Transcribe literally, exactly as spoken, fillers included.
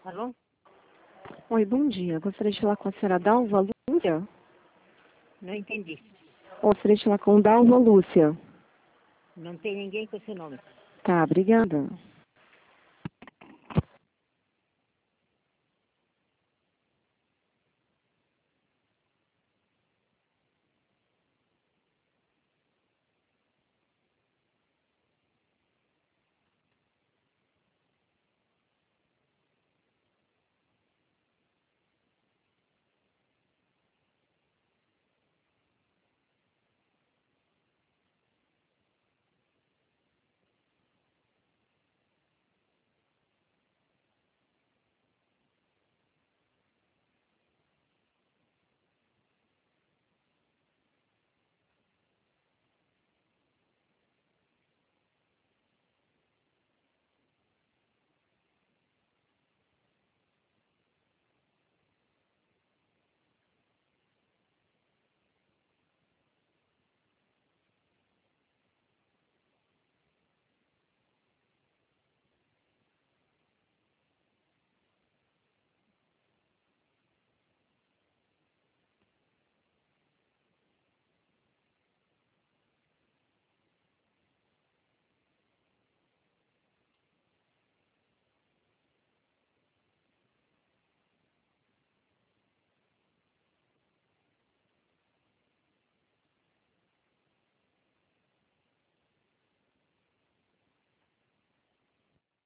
Alô? Oi, bom dia. Gostaria de falar com a senhora Dalva Lúcia. Não entendi. Gostaria de falar com Dalva Lúcia. Não tem ninguém com esse nome. Tá, obrigada.